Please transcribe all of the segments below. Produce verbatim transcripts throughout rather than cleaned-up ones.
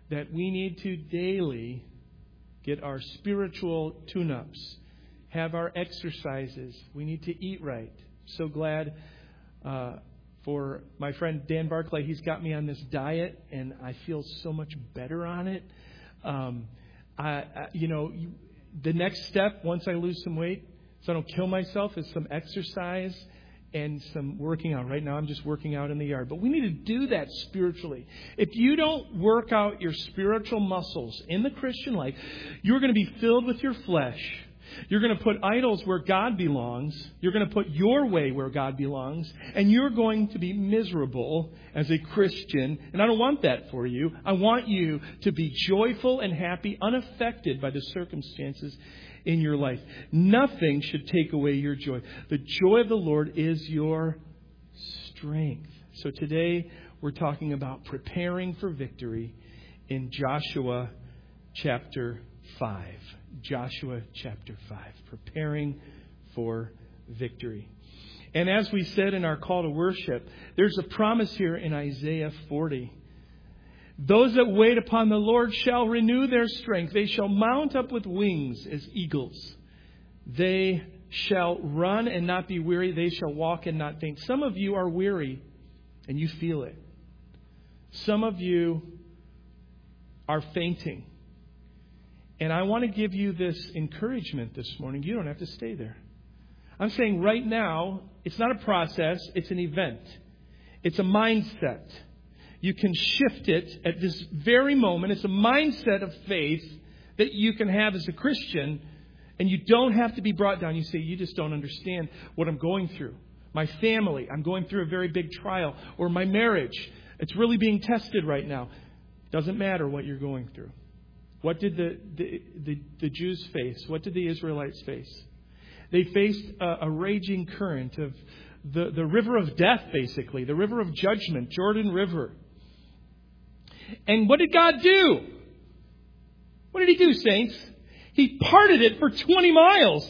that we need to daily get our spiritual tune-ups, have our exercises. We need to eat right. So glad uh, for my friend Dan Barclay. He's got me on this diet, and I feel so much better on it. Um, I, I, you know, you, the next step once I lose some weight, so I don't kill myself, is some exercise and some working out. Right now I'm just working out in the yard. But we need to do that spiritually. If you don't work out your spiritual muscles in the Christian life, you're going to be filled with your flesh. You're going to put idols where God belongs. You're going to put your way where God belongs. And you're going to be miserable as a Christian. And I don't want that for you. I want you to be joyful and happy, unaffected by the circumstances in your life. Nothing should take away your joy. The joy of the Lord is your strength. So today we're talking about preparing for victory in Joshua chapter five. Joshua chapter five. Preparing for victory. And as we said in our call to worship, there's a promise here in Isaiah forty. Those that wait upon the Lord shall renew their strength. They shall mount up with wings as eagles. They shall run and not be weary. They shall walk and not faint. Some of you are weary and you feel it. Some of you are fainting. And I want to give you this encouragement this morning. You don't have to stay there. I'm saying right now, it's not a process. It's an event. It's a mindset. You can shift it at this very moment. It's a mindset of faith that you can have as a Christian, and you don't have to be brought down. You say, you just don't understand what I'm going through. My family, I'm going through a very big trial. Or my marriage, it's really being tested right now. Doesn't matter what you're going through. What did the, the, the, the Jews face? What did the Israelites face? They faced a, a raging current of the, the river of death, basically. The river of judgment, Jordan River. And what did God do? What did He do, saints? He parted it for twenty miles.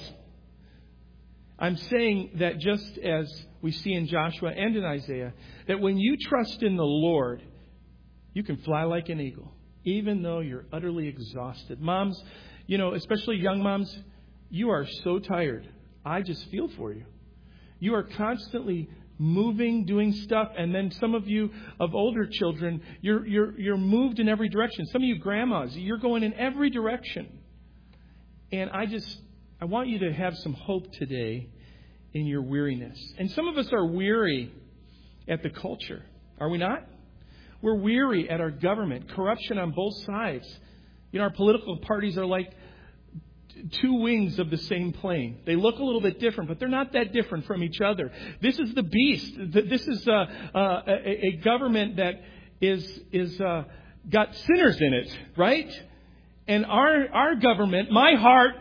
I'm saying that just as we see in Joshua and in Isaiah, that when you trust in the Lord, you can fly like an eagle, even though you're utterly exhausted. Moms, you know, especially young moms, you are so tired. I just feel for you. You are constantly moving, doing stuff, and then some of you of older children, you're you're you're moved in every direction. Some of you grandmas, you're going in every direction. And I just I want you to have some hope today in your weariness. And some of us are weary at the culture. Are we not? We're weary at our government, corruption on both sides. You know, our political parties are like two wings of the same plane. They look a little bit different, but they're not that different from each other. This is the beast. This is uh, uh, a, a government that is is uh, got sinners in it, right? And our our government, my heart,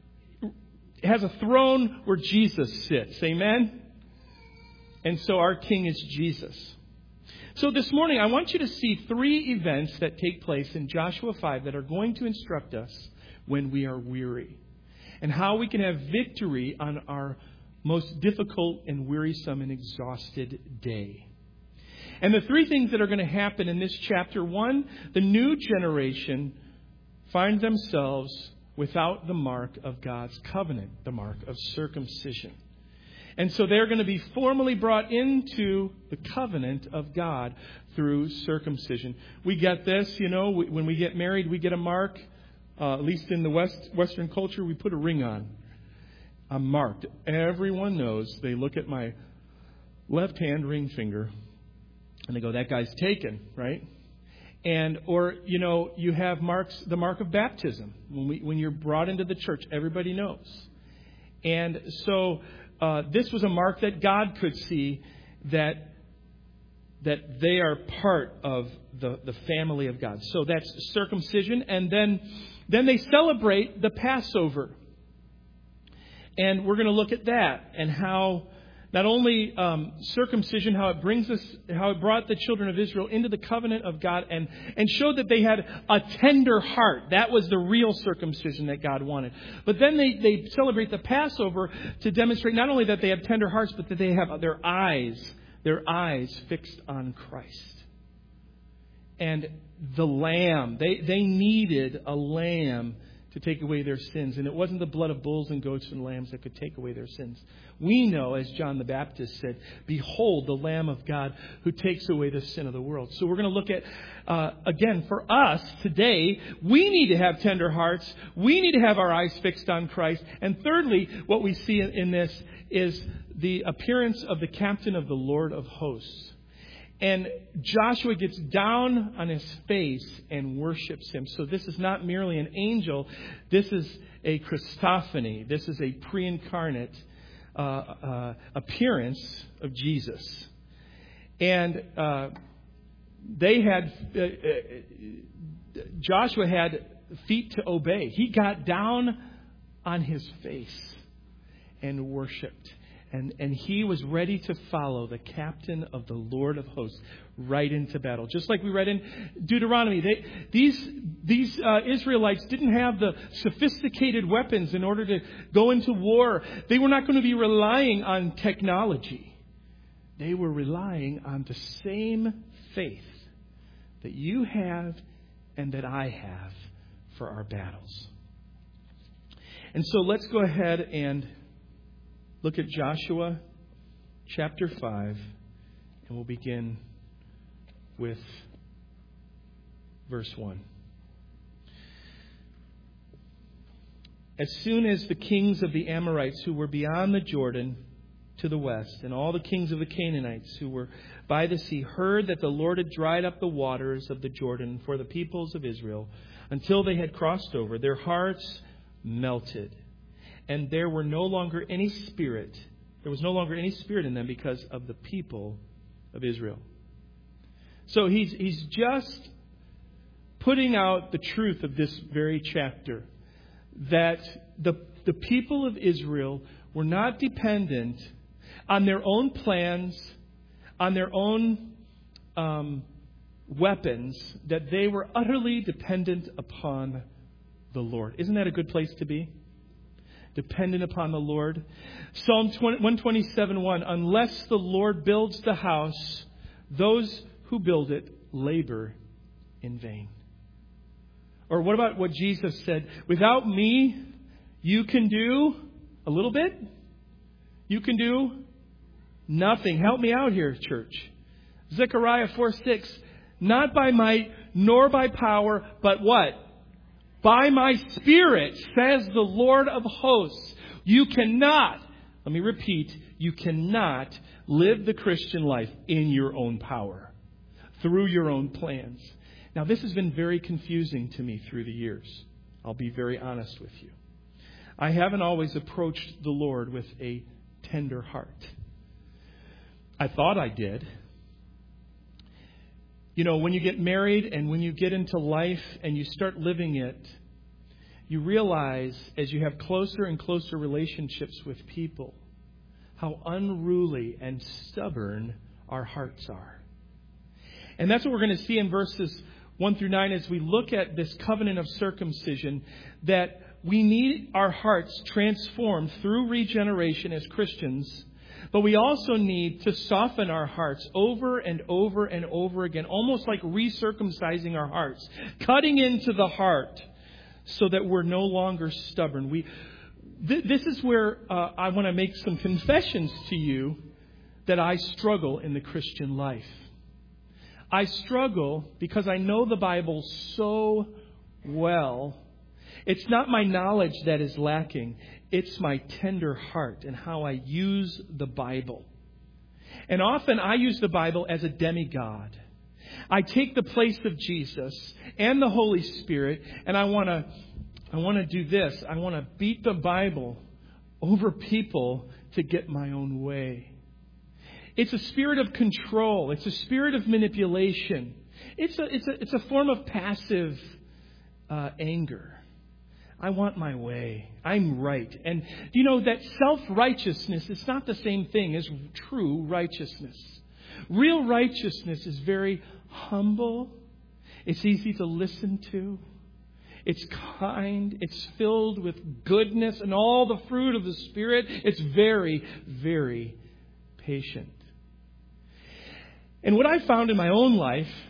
has a throne where Jesus sits. Amen? And so our King is Jesus. So this morning, I want you to see three events that take place in Joshua five that are going to instruct us when we are weary, and how we can have victory on our most difficult and wearisome and exhausted day. And the three things that are going to happen in this chapter: one, the new generation find themselves without the mark of God's covenant, the mark of circumcision. And so they're going to be formally brought into the covenant of God through circumcision. We get this, you know, when we get married, we get a mark. Uh, at least in the West Western culture, we put a ring on. I'm marked. Everyone knows. They look at my left hand ring finger and they go, that guy's taken, right? And, or, you know, you have marks, the mark of baptism. When we, when you're brought into the church, everybody knows. And so, uh, this was a mark that God could see that, that they are part of the, the family of God. So that's circumcision. And then, then they celebrate the Passover. And we're going to look at that and how not only um, circumcision, how it brings us, how it brought the children of Israel into the covenant of God and, and showed that they had a tender heart. That was the real circumcision that God wanted. But then they, they celebrate the Passover to demonstrate not only that they have tender hearts, but that they have their eyes, their eyes fixed on Christ. And the lamb. They, they needed a lamb to take away their sins. And it wasn't the blood of bulls and goats and lambs that could take away their sins. We know, as John the Baptist said, behold the Lamb of God who takes away the sin of the world. So we're going to look at, uh, again, for us today, we need to have tender hearts. We need to have our eyes fixed on Christ. And thirdly, what we see in, in this is the appearance of the captain of the Lord of hosts. And Joshua gets down on his face and worships him. So this is not merely an angel. This is a Christophany. This is a pre-incarnate uh, uh, appearance of Jesus. And uh, they had, uh, uh, Joshua had feet to obey. He got down on his face and worshipped. And, and he was ready to follow the captain of the Lord of hosts right into battle. Just like we read in Deuteronomy. They, these these uh, Israelites didn't have the sophisticated weapons in order to go into war. They were not going to be relying on technology. They were relying on the same faith that you have and that I have for our battles. And so let's go ahead and look at Joshua chapter five, and we'll begin with verse one. As soon as the kings of the Amorites who were beyond the Jordan to the west, and all the kings of the Canaanites who were by the sea, heard that the Lord had dried up the waters of the Jordan for the peoples of Israel until they had crossed over, their hearts melted. And there were no longer any spirit. There was no longer any spirit in them because of the people of Israel. So he's he's just putting out the truth of this very chapter. That the, the people of Israel were not dependent on their own plans, on their own um, weapons, that they were utterly dependent upon the Lord. Isn't that a good place to be? Dependent upon the Lord. Psalm one twenty-seven one, unless the Lord builds the house, those who build it labor in vain. Or what about what Jesus said? Without me, you can do a little bit. You can do nothing. Help me out here, church. Zechariah four six, not by might nor by power, but what? By my Spirit, says the Lord of hosts. You cannot, let me repeat, you cannot live the Christian life in your own power, through your own plans. Now, this has been very confusing to me through the years. I'll be very honest with you. I haven't always approached the Lord with a tender heart. I thought I did. You know, when you get married and when you get into life and you start living it, you realize as you have closer and closer relationships with people, how unruly and stubborn our hearts are. And that's what we're going to see in verses one through nine as we look at this covenant of circumcision, that we need our hearts transformed through regeneration as Christians. But we also need to soften our hearts over and over and over again, almost like recircumcising our hearts, cutting into the heart so that we're no longer stubborn. We, th- this is where uh, I want to make some confessions to you that I struggle in the Christian life. I struggle because I know the Bible so well. It's not my knowledge that is lacking. It's my tender heart and how I use the Bible. And often I use the Bible as a demigod. I take the place of Jesus and the Holy Spirit, and I want to I want to do this. I want to beat the Bible over people to get my own way. It's a spirit of control. It's a spirit of manipulation. It's a it's a it's a form of passive uh, anger. I want my way. I'm right. And do you know that self-righteousness is not the same thing as true righteousness? Real righteousness is very humble. It's easy to listen to. It's kind. It's filled with goodness and all the fruit of the Spirit. It's very, very patient. And what I found in my own life,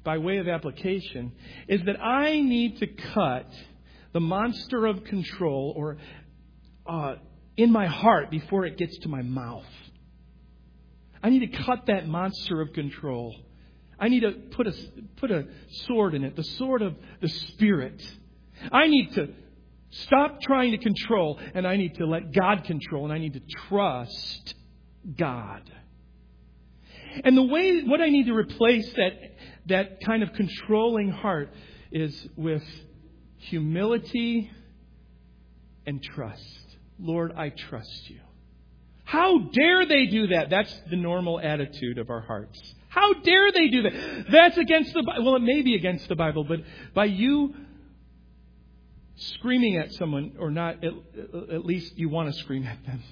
by way of application, is that I need to cut the monster of control or uh, in my heart before it gets to my mouth. I need to cut that monster of control. I need to put a, put a sword in it, the sword of the Spirit. I need to stop trying to control, and I need to let God control, and I need to trust God. And the way, what I need to replace that, that kind of controlling heart is with humility and trust. Lord, I trust you. How dare they do that? That's the normal attitude of our hearts. How dare they do that? That's against the Bible. Well, it may be against the Bible, but by you screaming at someone, or not, at, at least you want to scream at them,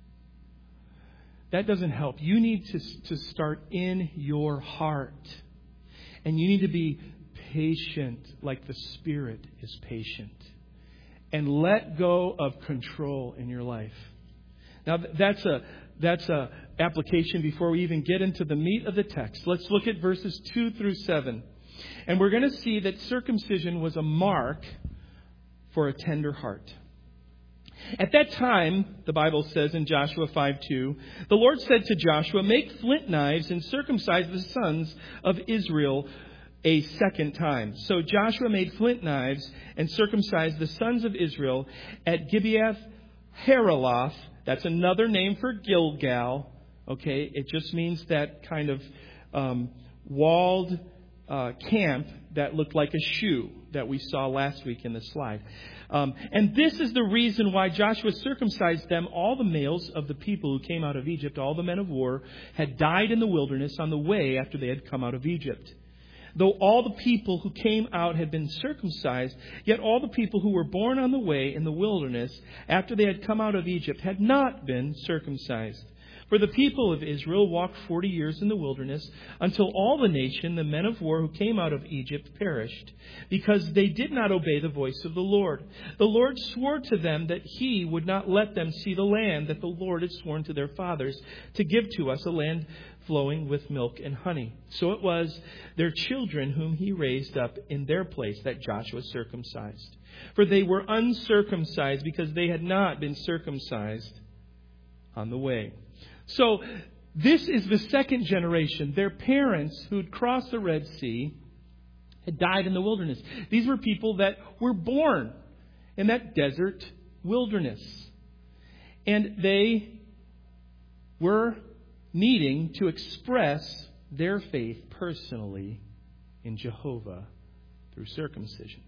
that doesn't help. You need to, to start in your heart. And you need to be patient like the Spirit is patient. And let go of control in your life. Now, that's a that's a application before we even get into the meat of the text. Let's look at verses two through seven. And we're going to see that circumcision was a mark for a tender heart. At that time, the Bible says in Joshua five two, the Lord said to Joshua, make flint knives and circumcise the sons of Israel a second time. So Joshua made flint knives and circumcised the sons of Israel at Gibeath Haraloth. That's another name for Gilgal. Okay, it just means that kind of um, walled uh, camp that looked like a shoe that we saw last week in the slide. Um, and this is the reason why Joshua circumcised them. All the males of the people who came out of Egypt, all the men of war, had died in the wilderness on the way after they had come out of Egypt. Though all the people who came out had been circumcised, yet all the people who were born on the way in the wilderness after they had come out of Egypt had not been circumcised. For the people of Israel walked forty years in the wilderness until all the nation, the men of war who came out of Egypt, perished, because they did not obey the voice of the Lord. The Lord swore to them that He would not let them see the land that the Lord had sworn to their fathers to give to us, a land flowing with milk and honey. So it was their children whom He raised up in their place that Joshua circumcised. For they were uncircumcised because they had not been circumcised on the way. So this is the second generation. Their parents who'd crossed the Red Sea had died in the wilderness. These were people that were born in that desert wilderness. And they were needing to express their faith personally in Jehovah through circumcision.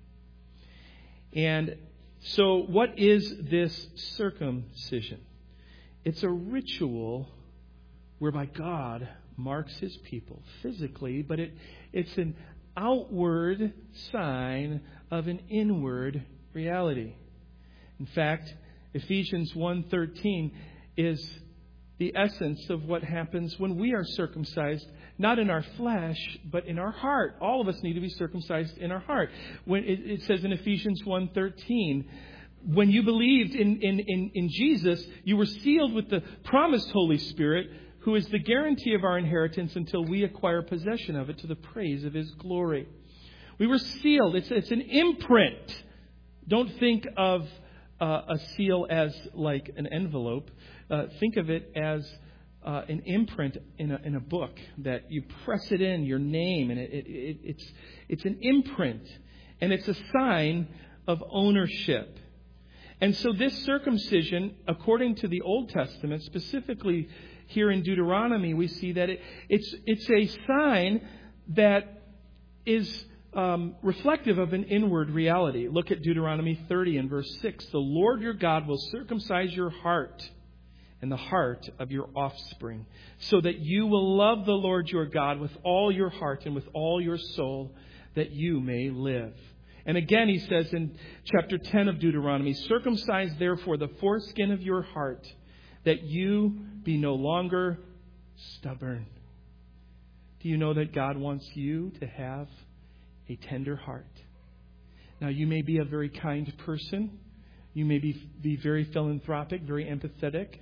And so what is this circumcision? It's a ritual whereby God marks His people physically, but it, it's an outward sign of an inward reality. In fact, Ephesians one thirteen is the essence of what happens when we are circumcised, not in our flesh, but in our heart. All of us need to be circumcised in our heart. When it, it says in Ephesians one thirteen, when you believed in, in, in, in Jesus, you were sealed with the promised Holy Spirit, who is the guarantee of our inheritance until we acquire possession of it to the praise of His glory. We were sealed. It's, it's an imprint. Don't think of uh, a seal as like an envelope. Uh, think of it as uh, an imprint in a, in a book that you press it in, your name, and it, it, it, it's, it's an imprint. And it's a sign of ownership. And so this circumcision, according to the Old Testament, specifically here in Deuteronomy, we see that it, it's it's a sign that is um, reflective of an inward reality. Look at Deuteronomy thirty and verse six. The Lord your God will circumcise your heart and the heart of your offspring, so that you will love the Lord your God with all your heart and with all your soul, that you may live. And again, he says in chapter ten of Deuteronomy, circumcise therefore the foreskin of your heart, that you be no longer stubborn. Do you know that God wants you to have a tender heart? Now, you may be a very kind person. You may be, be very philanthropic, very empathetic.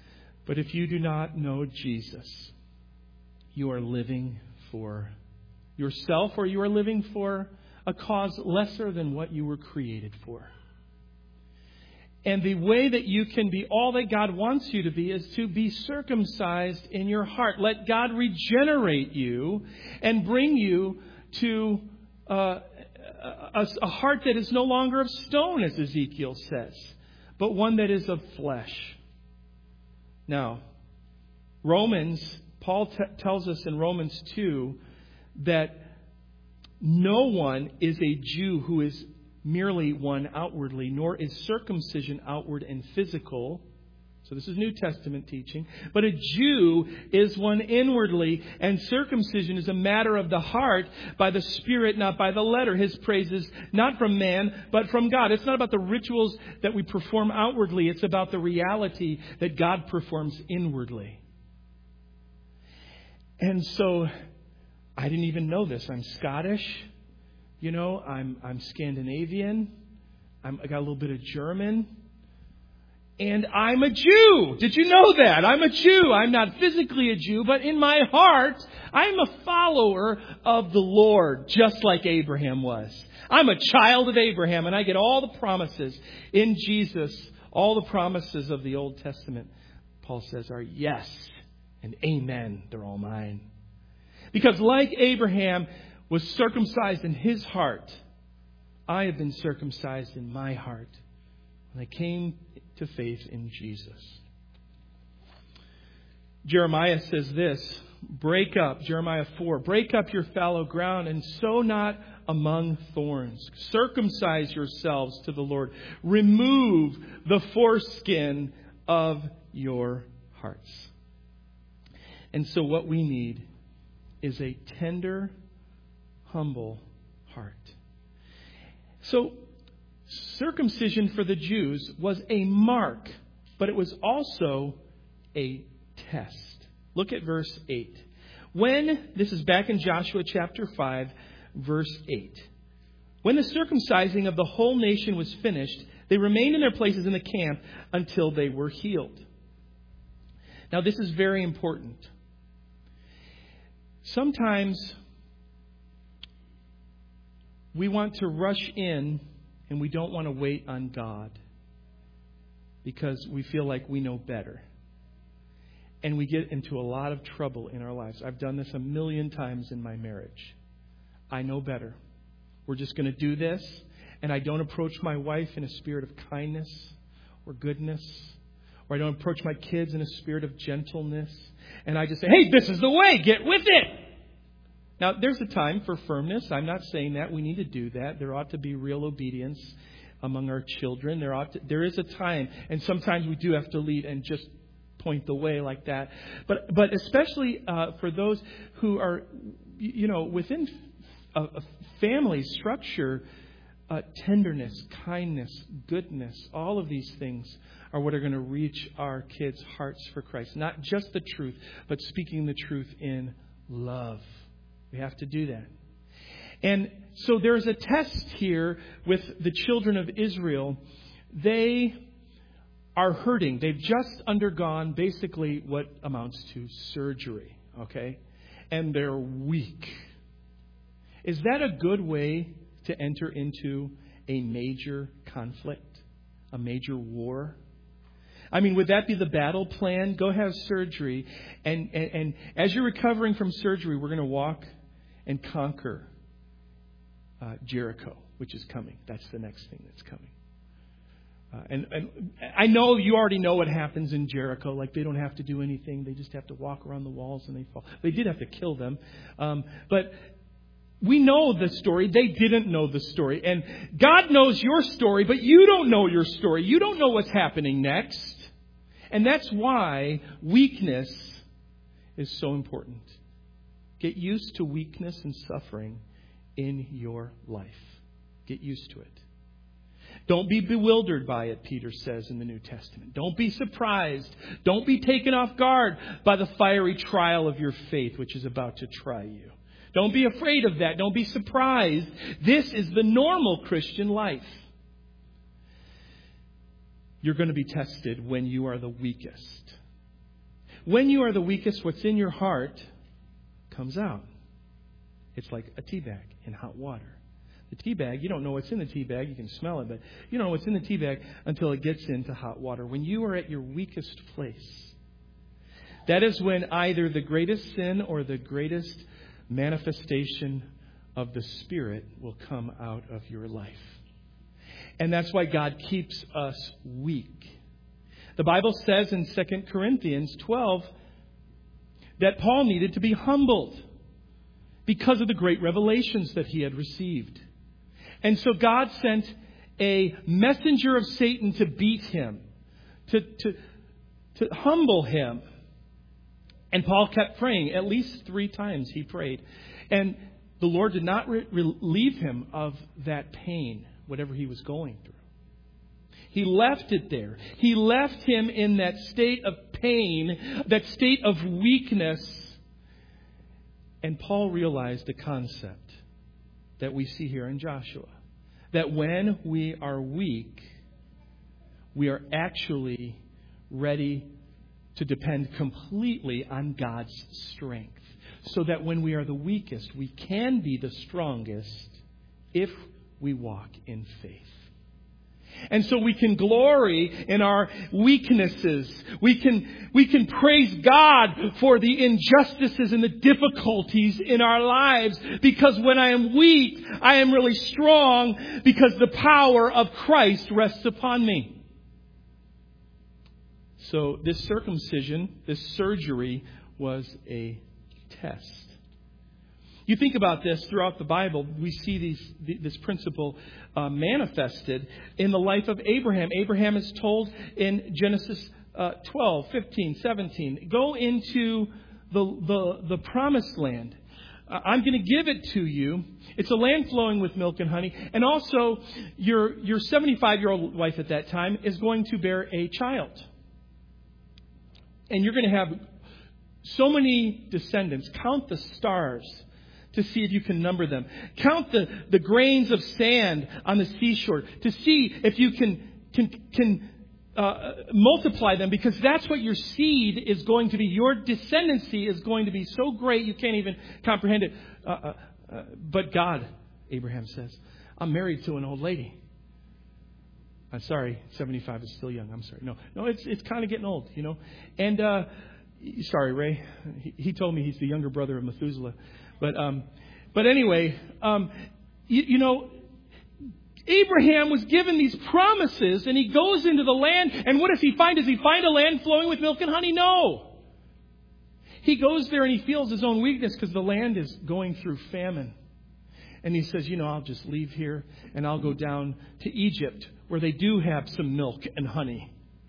But if you do not know Jesus, you are living for yourself, or you are living for a cause lesser than what you were created for. And the way that you can be all that God wants you to be is to be circumcised in your heart. Let God regenerate you and bring you to uh, a, a heart that is no longer of stone, as Ezekiel says, but one that is of flesh. Now, Romans, Paul t- tells us in Romans two that no one is a Jew who is merely one outwardly, nor is circumcision outward and physical. So this is New Testament teaching. But a Jew is one inwardly, and circumcision is a matter of the heart by the Spirit, not by the letter. His praise is not from man, but from God. It's not about the rituals that we perform outwardly. It's about the reality that God performs inwardly. And so I didn't even know this. I'm Scottish. You know, I'm I'm Scandinavian. I'm, I got a little bit of German. And I'm a Jew. Did you know that? I'm a Jew. I'm not physically a Jew, but in my heart, I'm a follower of the Lord, just like Abraham was. I'm a child of Abraham, and I get all the promises in Jesus. All the promises of the Old Testament, Paul says, are yes and amen. They're all mine. Because like Abraham was circumcised in his heart, I have been circumcised in my heart when I came to faith in Jesus. Jeremiah says this, break up, Jeremiah four, break up your fallow ground and sow not among thorns. Circumcise yourselves to the Lord. Remove the foreskin of your hearts. And so what we need is a tender, humble heart. So, circumcision for the Jews was a mark, but it was also a test. Look at verse eight. When, this is back in Joshua chapter five, verse eight. When the circumcising of the whole nation was finished, they remained in their places in the camp until they were healed. Now, this is very important. Sometimes we want to rush in and we don't want to wait on God because we feel like we know better. And we get into a lot of trouble in our lives. I've done this a million times in my marriage. I know better. We're just going to do this. And I don't approach my wife in a spirit of kindness or goodness. Or I don't approach my kids in a spirit of gentleness. And I just say, hey, this is the way. Get with it. Now, there's a time for firmness. I'm not saying that. We need to do that. There ought to be real obedience among our children. There ought to, there is a time. And sometimes we do have to lead and just point the way like that. But but especially uh, for those who are, you know, within a, a family structure, uh, tenderness, kindness, goodness, all of these things are what are going to reach our kids' hearts for Christ. Not just the truth, but speaking the truth in love. We have to do that. And so there's a test here with the children of Israel. They are hurting. They've just undergone basically what amounts to surgery. Okay? And they're weak. Is that a good way to enter into a major conflict? A major war? I mean, would that be the battle plan? Go have surgery. And, and, and as you're recovering from surgery, we're going to walk and conquer uh, Jericho, which is coming. That's the next thing that's coming. Uh, and, and I know you already know what happens in Jericho. Like, they don't have to do anything. They just have to walk around the walls and they fall. They did have to kill them. Um, but we know the story. They didn't know the story. And God knows your story, but you don't know your story. You don't know what's happening next. And that's why weakness is so important. Get used to weakness and suffering in your life. Get used to it. Don't be bewildered by it, Peter says in the New Testament. Don't be surprised. Don't be taken off guard by the fiery trial of your faith, which is about to try you. Don't be afraid of that. Don't be surprised. This is the normal Christian life. You're going to be tested when you are the weakest. When you are the weakest, what's in your heart comes out. It's like a tea bag in hot water. The tea bag, you don't know what's in the tea bag. You can smell it, but you don't know what's in the tea bag until it gets into hot water. When you are at your weakest place, that is when either the greatest sin or the greatest manifestation of the Spirit will come out of your life. And that's why God keeps us weak. The Bible says in Second Corinthians twelve that Paul needed to be humbled because of the great revelations that he had received. And so God sent a messenger of Satan to beat him, to, to, to humble him. And Paul kept praying. At least three times he prayed. And the Lord did not re- relieve him of that pain, whatever he was going through. He left it there. He left him in that state of pain, that state of weakness. And Paul realized the concept that we see here in Joshua. That when we are weak, we are actually ready to depend completely on God's strength. So that when we are the weakest, we can be the strongest if we walk in faith. And so we can glory in our weaknesses. We can, we can praise God for the injustices and the difficulties in our lives. Because when I am weak, I am really strong because the power of Christ rests upon me. So this circumcision, this surgery was a test. You think about this throughout the Bible, we see these, this principle uh, manifested in the life of Abraham. Abraham is told in Genesis uh, twelve, fifteen, seventeen, go into the, the, the promised land. Uh, I'm going to give it to you. It's a land flowing with milk and honey. And also, your, your seventy-five-year-old wife at that time is going to bear a child. And you're going to have so many descendants. Count the stars to see if you can number them. Count the, the grains of sand on the seashore to see if you can can can uh, multiply them, because that's what your seed is going to be. Your descendancy is going to be so great you can't even comprehend it. Uh, uh, uh, but God, Abraham says, I'm married to an old lady. I'm sorry, seventy-five is still young. I'm sorry. No, no, it's it's kind of getting old, you know. And uh, sorry, Ray. He, he told me he's the younger brother of Methuselah. But um, but anyway, um, you, you know, Abraham was given these promises, and he goes into the land. And what does he find? Does he find a land flowing with milk and honey? No. He goes there and he feels his own weakness because the land is going through famine. And he says, you know, I'll just leave here and I'll go down to Egypt where they do have some milk and honey.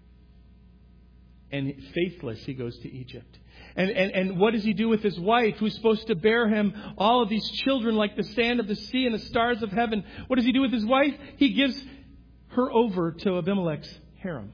And faithless, he goes to Egypt. And, and, and what does he do with his wife, who's supposed to bear him all of these children like the sand of the sea and the stars of heaven? What does he do with his wife? He gives her over to Abimelech's harem.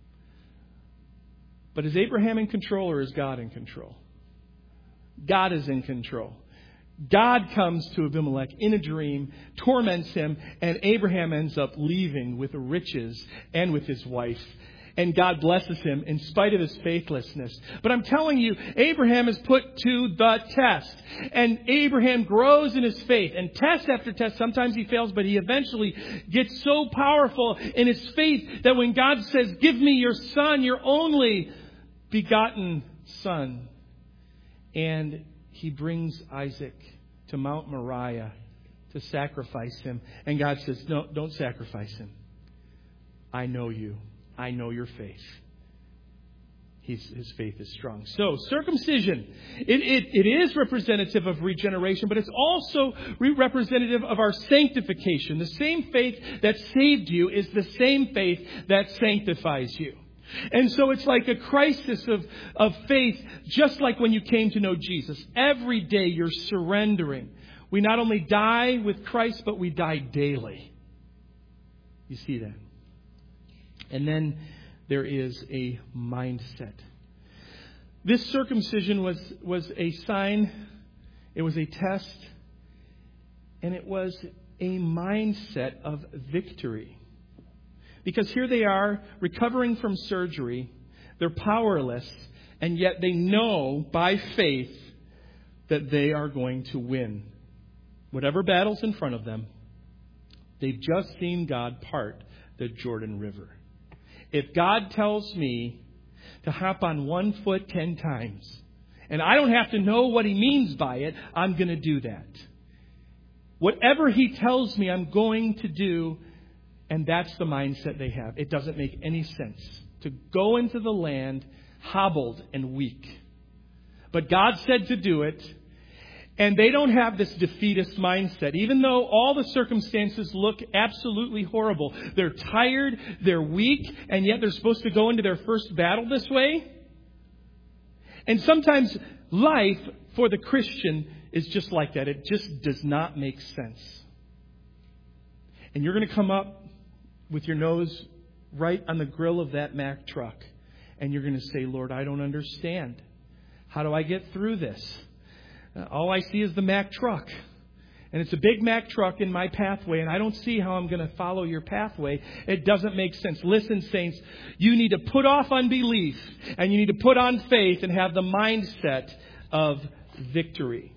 But is Abraham in control, or is God in control? God is in control. God comes to Abimelech in a dream, torments him, and Abraham ends up leaving with riches and with his wife. And God blesses him in spite of his faithlessness. But I'm telling you, Abraham is put to the test. And Abraham grows in his faith. And test after test, sometimes he fails, but he eventually gets so powerful in his faith that when God says, give me your son, your only begotten son. And he brings Isaac to Mount Moriah to sacrifice him. And God says, no, don't sacrifice him. I know you. I know your faith. He's, his faith is strong. So, circumcision, it, it, it is representative of regeneration, but it's also re- representative of our sanctification. The same faith that saved you is the same faith that sanctifies you. And so it's like a crisis of, of faith, just like when you came to know Jesus. Every day you're surrendering. We not only die with Christ, but we die daily. You see that? And then there is a mindset. This circumcision was, was a sign, it was a test, and it was a mindset of victory. Because here they are, recovering from surgery, they're powerless, and yet they know by faith that they are going to win. whatever battle's in front of them, they've just seen God part the Jordan River. If God tells me to hop on one foot ten times, and I don't have to know what He means by it, I'm going to do that. Whatever He tells me, I'm going to do, and that's the mindset they have. It doesn't make any sense to go into the land hobbled and weak. But God said to do it, and they don't have this defeatist mindset. Even though all the circumstances look absolutely horrible, they're tired, they're weak, and yet they're supposed to go into their first battle this way. And sometimes life for the Christian is just like that. It just does not make sense. And you're going to come up with your nose right on the grill of that Mack truck. And you're going to say, Lord, I don't understand. How do I get through this? Uh, all I see is the Mack truck. And it's a big Mack truck in my pathway, and I don't see how I'm going to follow your pathway. It doesn't make sense. Listen, saints, you need to put off unbelief, and you need to put on faith and have the mindset of victory.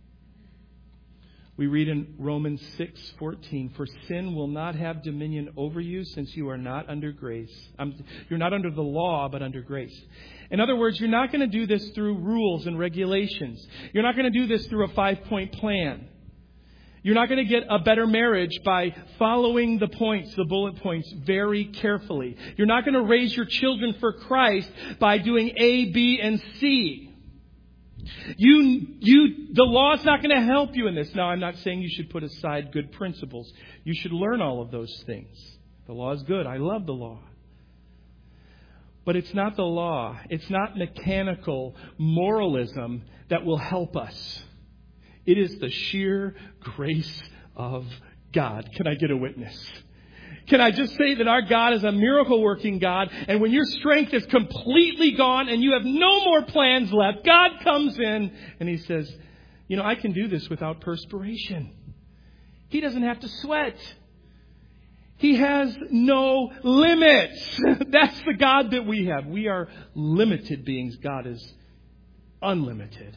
We read in Romans six fourteen, for sin will not have dominion over you, since you are not under grace. Um, you're not under the law, but under grace. In other words, you're not going to do this through rules and regulations. You're not going to do this through a five-point plan. You're not going to get a better marriage by following the points, the bullet points, very carefully. You're not going to raise your children for Christ by doing A, B, and C. You, you, the law is not going to help you in this. Now, I'm not saying you should put aside good principles. You should learn all of those things. The law is good. I love the law. But it's not the law. It's not mechanical moralism that will help us. It is the sheer grace of God. Can I get a witness? Can I just say that our God is a miracle-working God, and when your strength is completely gone and you have no more plans left, God comes in and He says, you know, I can do this without perspiration. He doesn't have to sweat. He has no limits. That's the God that we have. We are limited beings. God is unlimited.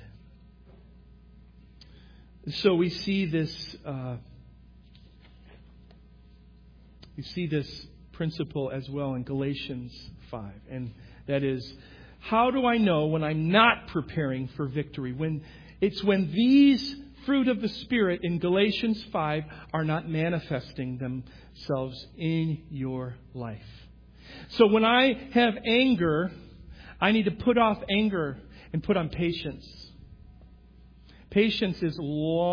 So we see this. Uh, we see this principle as well in Galatians five, and that is, how do I know when I'm not preparing for victory? When it's when these fruit of the Spirit in Galatians five are not manifesting themselves in your life. So when I have anger, I need to put off anger and put on patience. Patience is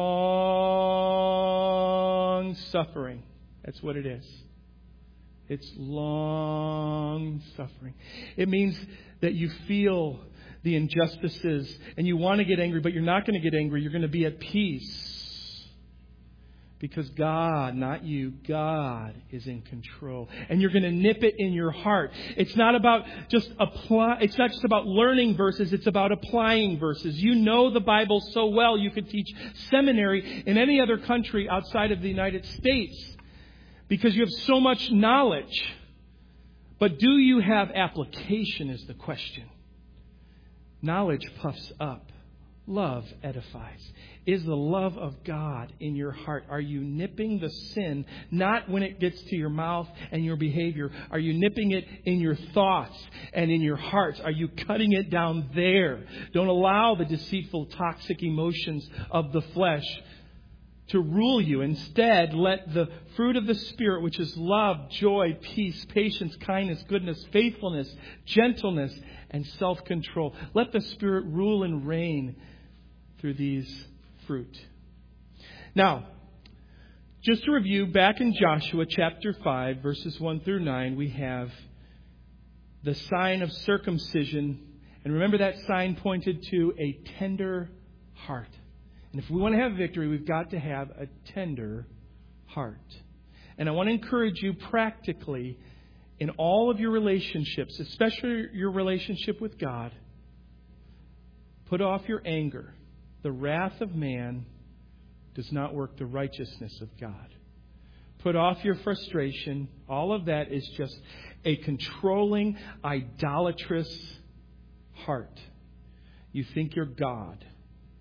long suffering. That's what it is. It's long suffering. It means that you feel the injustices and you want to get angry, but you're not going to get angry. You're going to be at peace. Because God, not you, God is in control. And you're going to nip it in your heart. It's not about just apply. It's not just about learning verses. It's about applying verses. You know the Bible so well, you could teach seminary in any other country outside of the United States because you have so much knowledge. But do you have application is the question. Knowledge puffs up. Love edifies. Is the love of God in your heart? Are you nipping the sin, not when it gets to your mouth and your behavior? Are you nipping it in your thoughts and in your hearts? Are you cutting it down there? Don't allow the deceitful, toxic emotions of the flesh to rule you. Instead, let the fruit of the Spirit, which is love, joy, peace, patience, kindness, goodness, faithfulness, gentleness, and self-control. Let the Spirit rule and reign through these fruit. Now, just to review, back in Joshua chapter five, verses one through nine, we have the sign of circumcision. And remember that sign pointed to a tender heart. And if we want to have victory, we've got to have a tender heart. And I want to encourage you practically in all of your relationships, especially your relationship with God, put off your anger. The wrath of man does not work the righteousness of God. Put off your frustration. All of that is just a controlling, idolatrous heart. You think you're God.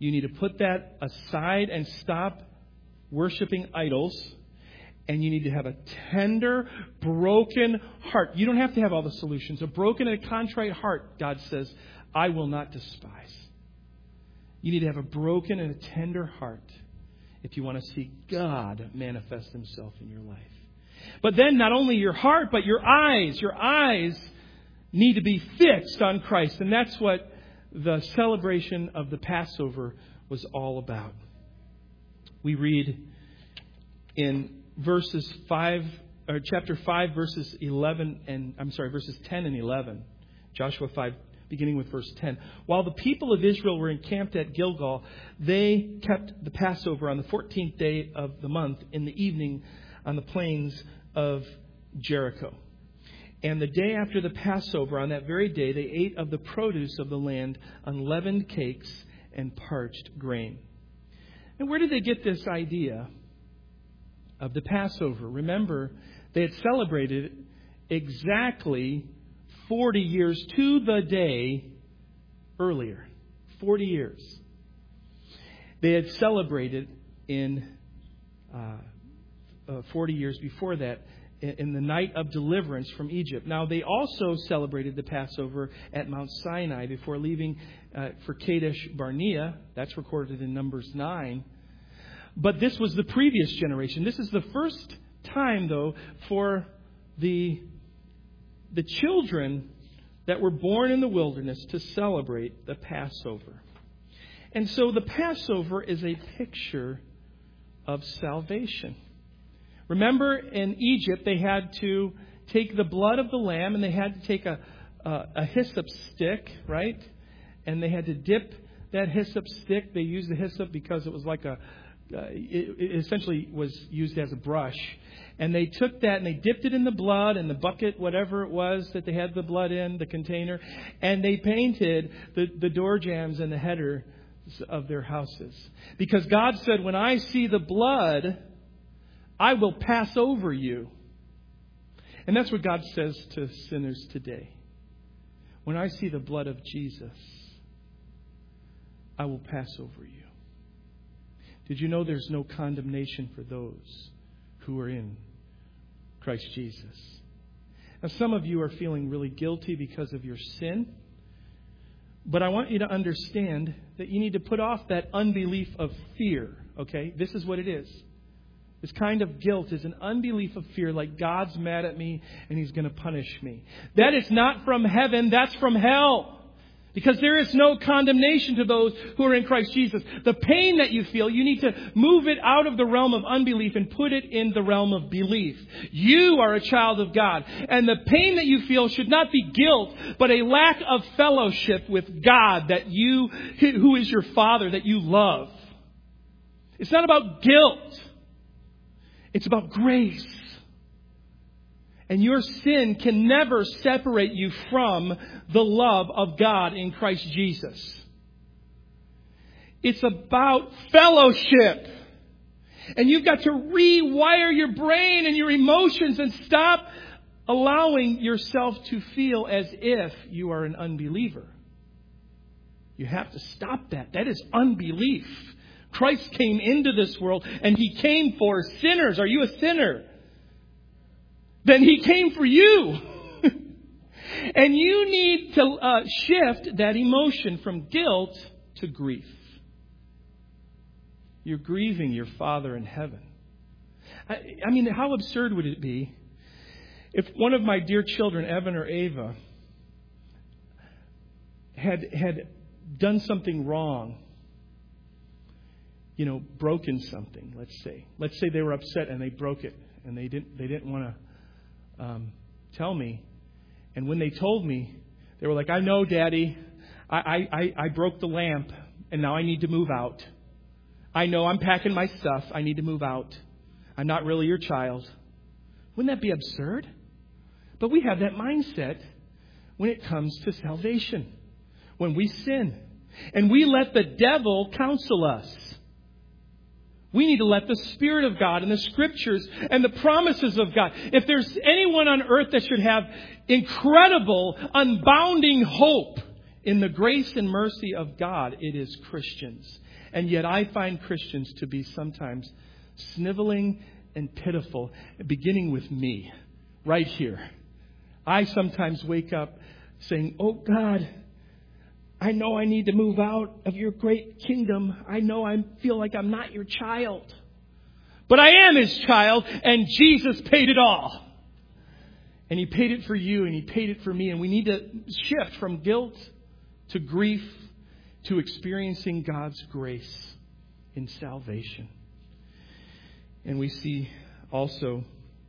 You need to put that aside and stop worshiping idols. And you need to have a tender, broken heart. You don't have to have all the solutions. A broken and a contrite heart, God says, I will not despise. You need to have a broken and a tender heart if you want to see God manifest Himself in your life. But then not only your heart, but your eyes. Your eyes need to be fixed on Christ. And that's what the celebration of the Passover was all about. We read in verses five, or chapter five, verses eleven and I'm sorry, verses ten and eleven. Joshua five, beginning with verse ten. While the people of Israel were encamped at Gilgal, they kept the Passover on the fourteenth day of the month in the evening on the plains of Jericho. And the day after the Passover, on that very day, they ate of the produce of the land, unleavened cakes and parched grain. And where did they get this idea of the Passover? Remember, they had celebrated exactly forty years to the day earlier. forty years. They had celebrated in uh, uh, forty years before that, in the night of deliverance from Egypt. Now, they also celebrated the Passover at Mount Sinai before leaving uh, for Kadesh Barnea. That's recorded in Numbers nine. But this was the previous generation. This is the first time, though, for the, the children that were born in the wilderness to celebrate the Passover. And so the Passover is a picture of salvation. Remember, in Egypt, they had to take the blood of the lamb and they had to take a, a, a hyssop stick, right? And they had to dip that hyssop stick. They used the hyssop because it was like a, uh, it, it essentially was used as a brush. And they took that and they dipped it in the blood and the bucket, whatever it was that they had the blood in, the container. And they painted the, the door jambs and the header of their houses. Because God said, when I see the blood, I will pass over you. And that's what God says to sinners today. When I see the blood of Jesus, I will pass over you. Did you know there's no condemnation for those who are in Christ Jesus? Now, some of you are feeling really guilty because of your sin. But I want you to understand that you need to put off that unbelief of fear. Okay? This is what it is. This kind of guilt is an unbelief of fear, like God's mad at me and He's going to punish me. That is not from heaven, that's from hell. Because there is no condemnation to those who are in Christ Jesus. The pain that you feel, you need to move it out of the realm of unbelief and put it in the realm of belief. You are a child of God. And the pain that you feel should not be guilt, but a lack of fellowship with God that you, who is your Father, that you love. It's not about guilt. It's about grace. And your sin can never separate you from the love of God in Christ Jesus. It's about fellowship. And you've got to rewire your brain and your emotions and stop allowing yourself to feel as if you are an unbeliever. You have to stop that. That is unbelief. Christ came into this world and He came for sinners. Are you a sinner? Then He came for you. And you need to uh, shift that emotion from guilt to grief. You're grieving your Father in heaven. I, I mean, how absurd would it be if one of my dear children, Evan or Ava, had had done something wrong? You know, broken something, let's say. Let's say they were upset and they broke it and they didn't they didn't want to um, tell me. And when they told me, they were like, I know, Daddy, I, I, I broke the lamp and now I need to move out. I know, I'm packing my stuff. I need to move out. I'm not really your child. Wouldn't that be absurd? But we have that mindset when it comes to salvation. When we sin. And we let the devil counsel us. We need to let the Spirit of God and the Scriptures and the promises of God. If there's anyone on earth that should have incredible, unbounding hope in the grace and mercy of God, it is Christians. And yet I find Christians to be sometimes sniveling and pitiful, beginning with me, right here. I sometimes wake up saying, oh God, I know I need to move out of your great kingdom. I know I feel like I'm not your child. But I am his child, and Jesus paid it all. And he paid it for you, and he paid it for me. And we need to shift from guilt to grief to experiencing God's grace in salvation. And we see also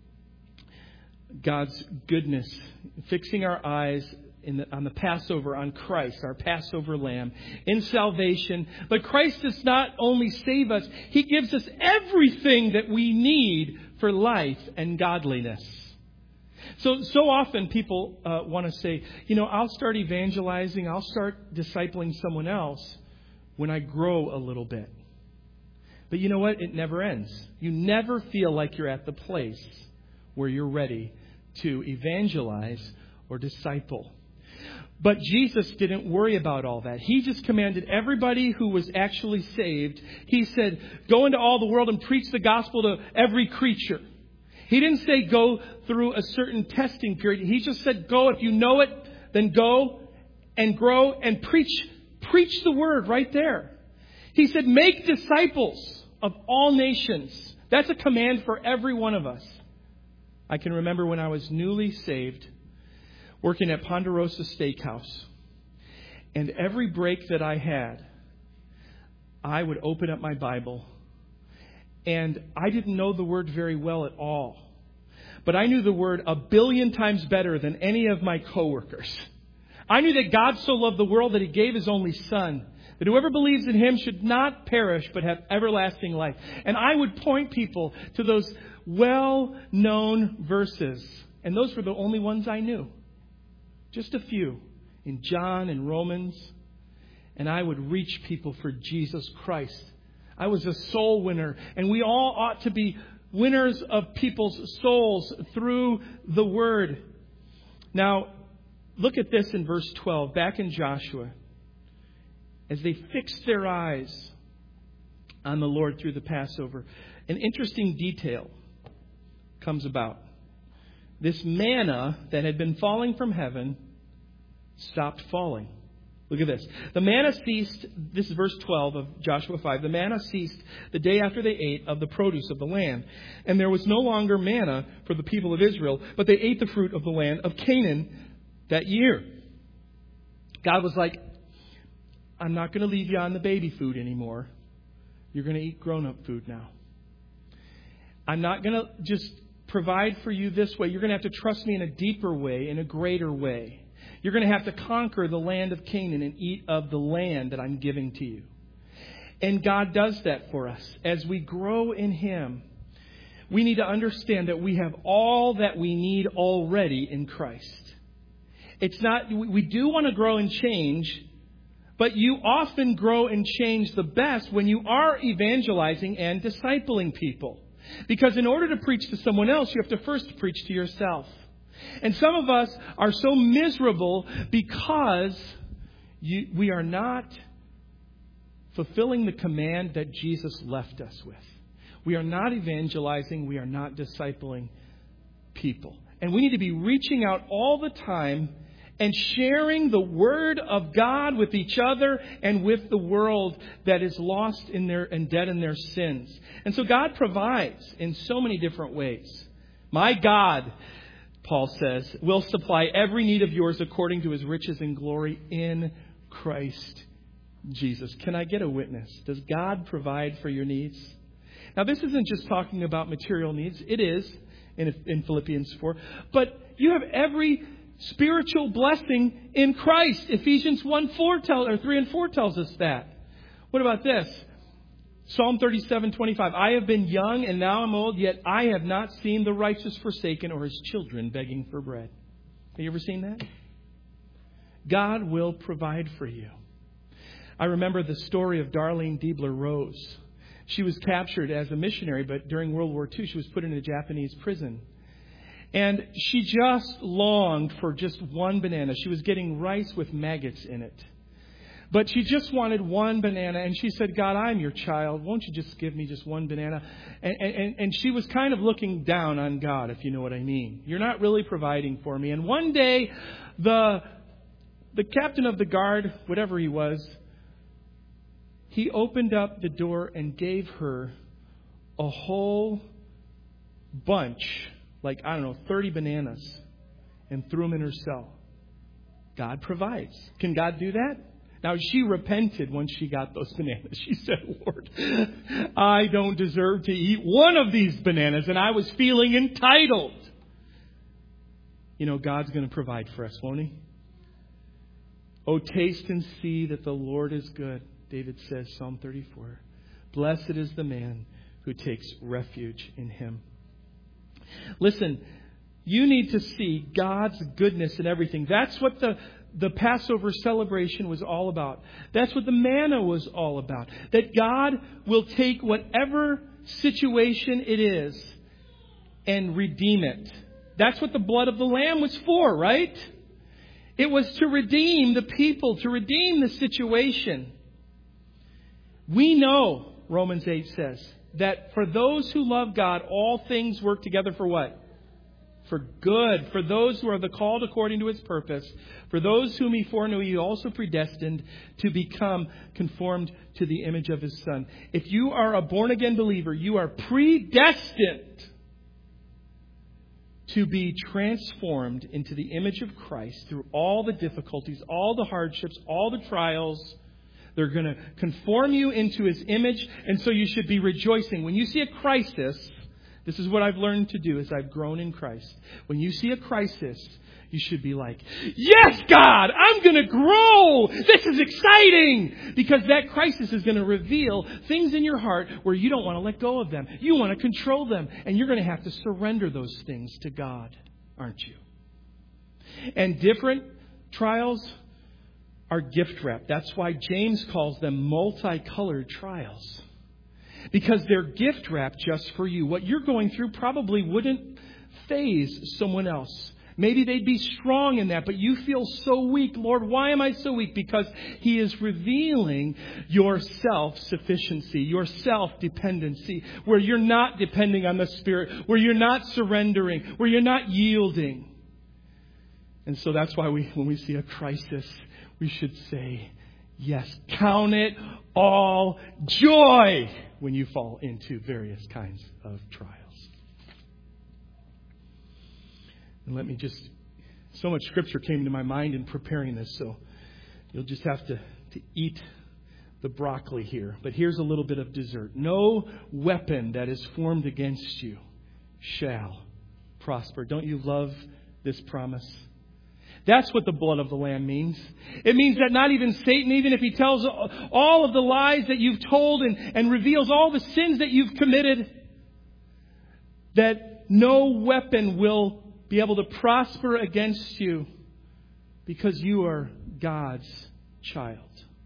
God's goodness, fixing our eyes in the, on the Passover, on Christ, our Passover lamb, in salvation. But Christ does not only save us, he gives us everything that we need for life and godliness. So, so often people uh, want to say, you know, I'll start evangelizing, I'll start discipling someone else when I grow a little bit. But you know what? It never ends. You never feel like you're at the place where you're ready to evangelize or disciple. But Jesus didn't worry about all that. He just commanded everybody who was actually saved. He said, go into all the world and preach the gospel to every creature. He didn't say go through a certain testing period. He just said, go. If you know it, then go and grow and preach, preach the word right there. He said, make disciples of all nations. That's a command for every one of us. I can remember when I was newly saved, working at Ponderosa Steakhouse. And every break that I had, I would open up my Bible. And I didn't know the word very well at all. But I knew the word a billion times better than any of my coworkers. I knew that God so loved the world that he gave his only son, that whoever believes in him should not perish but have everlasting life. And I would point people to those well-known verses. And those were the only ones I knew. Just a few in John and Romans. And I would reach people for Jesus Christ. I was a soul winner. And we all ought to be winners of people's souls through the Word. Now, look at this in verse twelve, back in Joshua. As they fixed their eyes on the Lord through the Passover, an interesting detail comes about. This manna that had been falling from heaven stopped falling. Look at this. The manna ceased, this is verse twelve of Joshua five. The manna ceased the day after they ate of the produce of the land. And there was no longer manna for the people of Israel, but they ate the fruit of the land of Canaan that year. God was like, I'm not going to leave you on the baby food anymore. You're going to eat grown-up food now. I'm not going to just provide for you this way. You're going to have to trust me in a deeper way, in a greater way. You're going to have to conquer the land of Canaan and eat of the land that I'm giving to you. And God does that for us. As we grow in Him, we need to understand that we have all that we need already in Christ. It's not, we do want to grow and change, but you often grow and change the best when you are evangelizing and discipling people. Because in order to preach to someone else, you have to first preach to yourself. And some of us are so miserable because you, we are not fulfilling the command that Jesus left us with. We are not evangelizing. We are not discipling people. And we need to be reaching out all the time and sharing the Word of God with each other and with the world that is lost in their and dead in their sins. And so God provides in so many different ways. My God, Paul says, will supply every need of yours according to His riches and glory in Christ Jesus. Can I get a witness? Does God provide for your needs? Now, this isn't just talking about material needs. It is in, in Philippians four. But you have every spiritual blessing in Christ. Ephesians one four tell, or three and four tells us that. What about this? Psalm thirty-seven twenty-five. I have been young and now I'm old, yet I have not seen the righteous forsaken or his children begging for bread. Have you ever seen that? God will provide for you. I remember the story of Darlene Diebler Rose. She was captured as a missionary, but during World War Two, she was put in a Japanese prison. And she just longed for just one banana. She was getting rice with maggots in it. But she just wanted one banana. And she said, God, I'm your child. Won't you just give me just one banana? And, and, and she was kind of looking down on God, if you know what I mean. You're not really providing for me. And one day, the, the captain of the guard, whatever he was, he opened up the door and gave her a whole bunch, like, I don't know, thirty bananas, and threw them in her cell. God provides. Can God do that? Now, she repented when she got those bananas. She said, Lord, I don't deserve to eat one of these bananas, and I was feeling entitled. You know, God's going to provide for us, won't He? Oh, taste and see that the Lord is good, David says, Psalm thirty-four. Blessed is the man who takes refuge in Him. Listen, you need to see God's goodness in everything. That's what the, the Passover celebration was all about. That's what the manna was all about. That God will take whatever situation it is and redeem it. That's what the blood of the Lamb was for, right? It was to redeem the people, to redeem the situation. We know, Romans eight says, that for those who love God, all things work together for what? For good. For those who are the called according to His purpose. For those whom He foreknew, He also predestined to become conformed to the image of His Son. If you are a born-again believer, you are predestined to be transformed into the image of Christ through all the difficulties, all the hardships, all the trials. They're going to conform you into His image, and so you should be rejoicing. When you see a crisis, this is what I've learned to do as I've grown in Christ. When you see a crisis, you should be like, yes, God, I'm going to grow. This is exciting. Because that crisis is going to reveal things in your heart where you don't want to let go of them. You want to control them. And you're going to have to surrender those things to God, aren't you? And different trials are gift wrapped. That's why James calls them multicolored trials. Because they're gift wrapped just for you. What you're going through probably wouldn't faze someone else. Maybe they'd be strong in that, but you feel so weak. Lord, why am I so weak? Because He is revealing your self-sufficiency, your self-dependency, where you're not depending on the Spirit, where you're not surrendering, where you're not yielding. And so that's why we, when we see a crisis, we should say, yes, count it all joy when you fall into various kinds of trials. And let me just, so much Scripture came to my mind in preparing this, so you'll just have to, to eat the broccoli here. But here's a little bit of dessert. No weapon that is formed against you shall prosper. Don't you love this promise? That's what the blood of the Lamb means. It means that not even Satan, even if he tells all of the lies that you've told and, and reveals all the sins that you've committed, that no weapon will be able to prosper against you because you are God's child.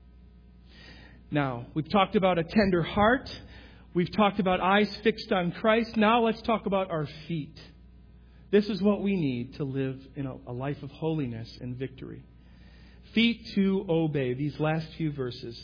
Now, we've talked about a tender heart. We've talked about eyes fixed on Christ. Now let's talk about our feet. This is what we need to live in a, a life of holiness and victory. Feet to obey. These last few verses.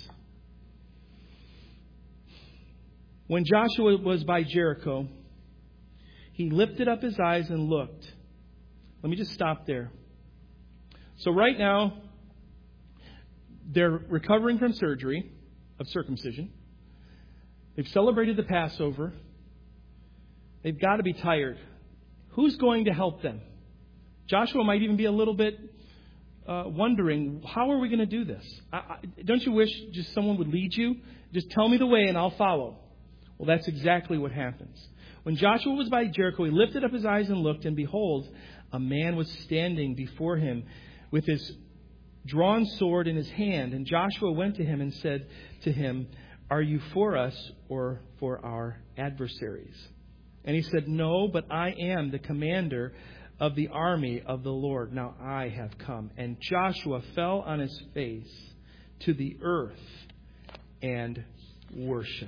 When Joshua was by Jericho, he lifted up his eyes and looked. Let me just stop there. So right now, they're recovering from surgery of circumcision. They've celebrated the Passover. They've got to be tired. Who's going to help them? Joshua might even be a little bit uh, wondering, how are we going to do this? I, I, don't you wish just someone would lead you? Just tell me the way and I'll follow. Well, that's exactly what happens. When Joshua was by Jericho, he lifted up his eyes and looked, and behold, a man was standing before him with his drawn sword in his hand. And Joshua went to him and said to him, "Are you for us or for our adversaries?" And he said, "No, but I am the commander of the army of the Lord. Now I have come." And Joshua fell on his face to the earth and worshipped.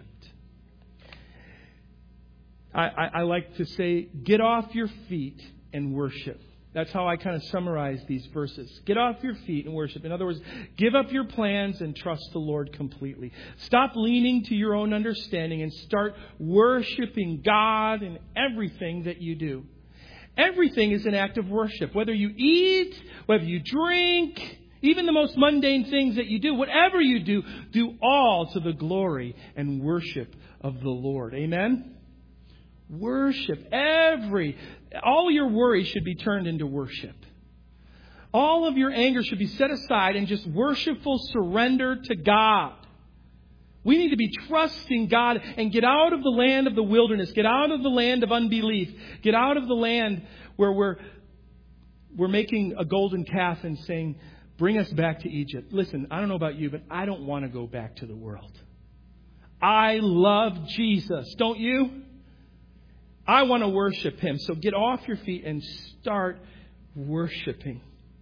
I, I, I like to say, get off your feet and worship. That's how I kind of summarize these verses. Get off your feet and worship. In other words, give up your plans and trust the Lord completely. Stop leaning to your own understanding and start worshiping God in everything that you do. Everything is an act of worship. Whether you eat, whether you drink, even the most mundane things that you do, whatever you do, do all to the glory and worship of the Lord. Amen? Worship. Every, all your worries should be turned into worship. All of your anger should be set aside and just worshipful surrender to God. We need to be trusting God and get out of the land of the wilderness. Get out of the land of unbelief. Get out of the land where we're, we're making a golden calf and saying, bring us back to Egypt. Listen, I don't know about you, but I don't want to go back to the world. I love Jesus. Don't you? I want to worship Him. So get off your feet and start worshiping.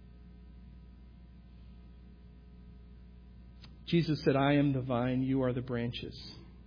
Jesus said, I am the vine, you are the branches.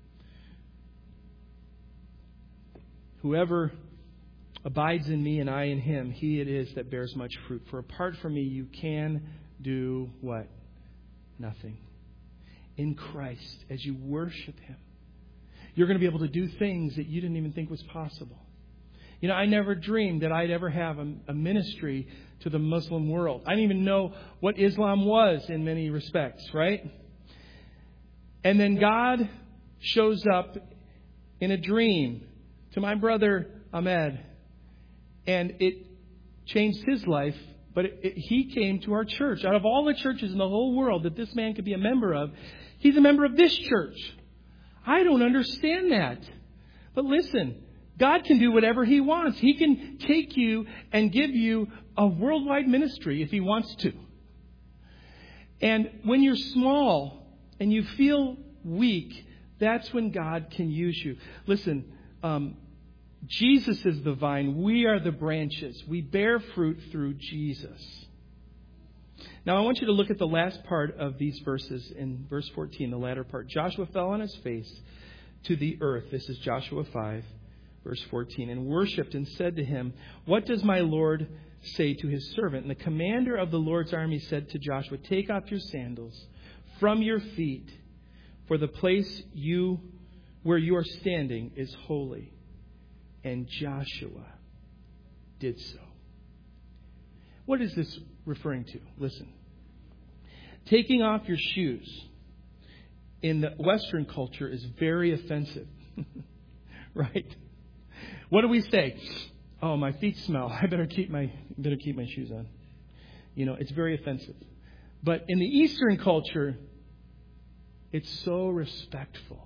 Whoever abides in me and I in him, he it is that bears much fruit. For apart from me, you can do what? Nothing. In Christ, as you worship Him, you're going to be able to do things that you didn't even think was possible. You know, I never dreamed that I'd ever have a, a ministry to the Muslim world. I didn't even know what Islam was in many respects, right? And then God shows up in a dream to my brother Ahmed, and it changed his life. But it, it, he came to our church. Out of all the churches in the whole world that this man could be a member of, he's a member of this church. I don't understand that. But listen, God can do whatever He wants. He can take you and give you a worldwide ministry if He wants to. And when you're small and you feel weak, that's when God can use you. Listen, um, Jesus is the vine. We are the branches. We bear fruit through Jesus. Now, I want you to look at the last part of these verses in verse fourteen, the latter part. Joshua fell on his face to the earth. This is Joshua five, verse fourteen. And worshipped and said to him, what does my Lord say to his servant? And the commander of the Lord's army said to Joshua, take off your sandals from your feet, for the place you where you are standing is holy. And Joshua did so. What is this referring to? Listen. Taking off your shoes in the Western culture is very offensive. Right? What do we say? Oh, my feet smell. I better keep my better keep my shoes on. You know, it's very offensive. But in the Eastern culture, it's so respectful.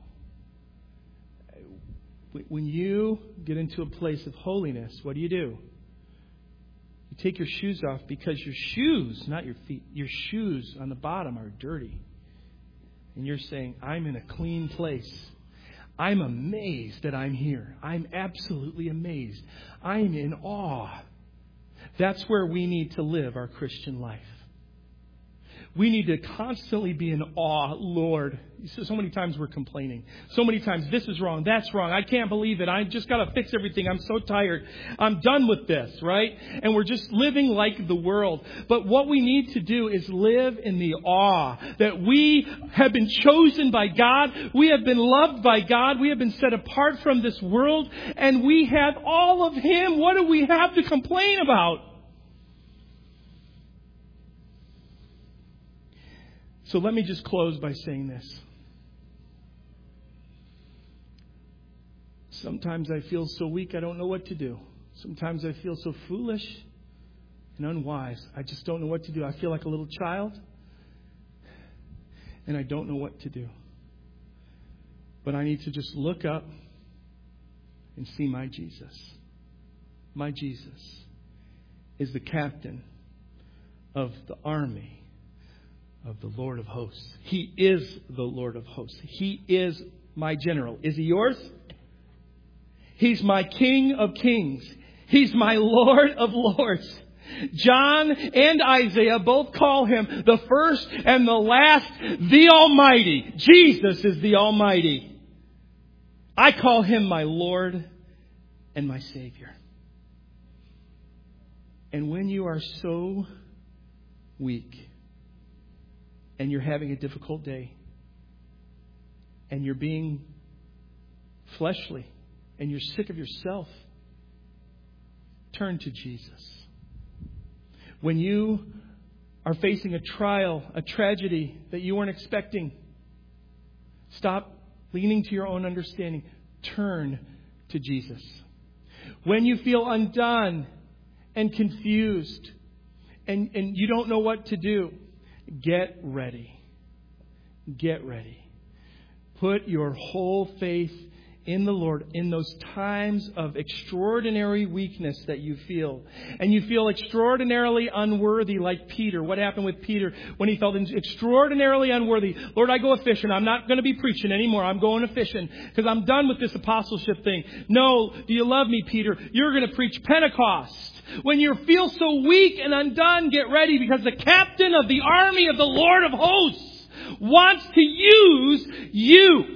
When you get into a place of holiness, what do you do? You take your shoes off because your shoes, not your feet, your shoes on the bottom are dirty. And you're saying, I'm in a clean place. I'm amazed that I'm here. I'm absolutely amazed. I'm in awe. That's where we need to live our Christian life. We need to constantly be in awe, Lord. So many times we're complaining. So many times this is wrong, that's wrong. I can't believe it. I just got to fix everything. I'm so tired. I'm done with this, right? And we're just living like the world. But what we need to do is live in the awe that we have been chosen by God. We have been loved by God. We have been set apart from this world. And we have all of Him. What do we have to complain about? So let me just close by saying this. Sometimes I feel so weak I don't know what to do. Sometimes I feel so foolish and unwise. I just don't know what to do. I feel like a little child and I don't know what to do. But I need to just look up and see my Jesus. My Jesus is the captain of the army of the Lord of hosts. He is the Lord of hosts. He is my general. Is He yours? He's my King of kings. He's my Lord of lords. John and Isaiah both call Him the first and the last, the Almighty. Jesus is the Almighty. I call Him my Lord and my Savior. And when you are so weak and you're having a difficult day and you're being fleshly and you're sick of yourself, turn to Jesus. When you are facing a trial, a tragedy that you weren't expecting, stop leaning to your own understanding. Turn to Jesus. When you feel undone and confused and, and you don't know what to do, get ready. Get ready. Put your whole faith in the Lord in those times of extraordinary weakness that you feel. And you feel extraordinarily unworthy like Peter. What happened with Peter when he felt extraordinarily unworthy? Lord, I go a-fishing. I'm not going to be preaching anymore. I'm going a-fishing because I'm done with this apostleship thing. No, do you love me, Peter? You're going to preach Pentecost. When you feel so weak and undone, get ready because the captain of the army of the Lord of hosts wants to use you.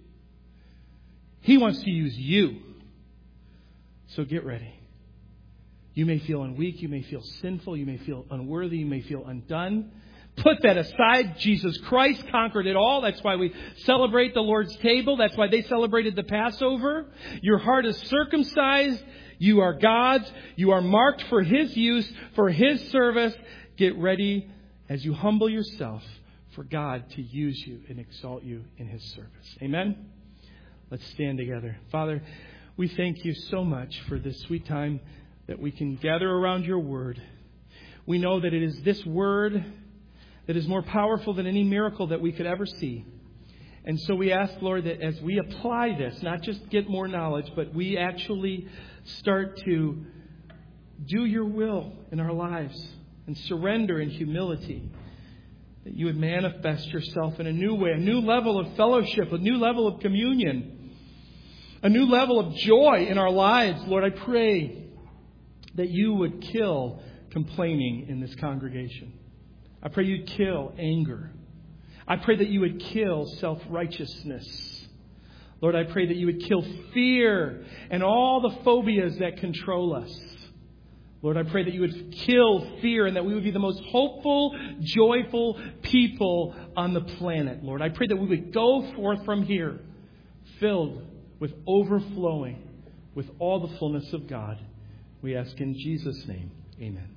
He wants to use you. So get ready. You may feel weak. You may feel sinful. You may feel unworthy. You may feel undone. Put that aside. Jesus Christ conquered it all. That's why we celebrate the Lord's table. That's why they celebrated the Passover. Your heart is circumcised. You are God's. You are marked for His use, for His service. Get ready as you humble yourself for God to use you and exalt you in His service. Amen? Let's stand together. Father, we thank you so much for this sweet time that we can gather around your word. We know that it is this word that is more powerful than any miracle that we could ever see. And so we ask, Lord, that as we apply this, not just get more knowledge, but we actually start to do your will in our lives and surrender in humility, that you would manifest yourself in a new way, a new level of fellowship, a new level of communion, a new level of joy in our lives. Lord, I pray that you would kill complaining in this congregation. I pray you'd kill anger. I pray that you would kill self-righteousness. Lord, I pray that you would kill fear and all the phobias that control us. Lord, I pray that you would kill fear and that we would be the most hopeful, joyful people on the planet. Lord, I pray that we would go forth from here filled with overflowing with all the fullness of God. We ask in Jesus' name. Amen.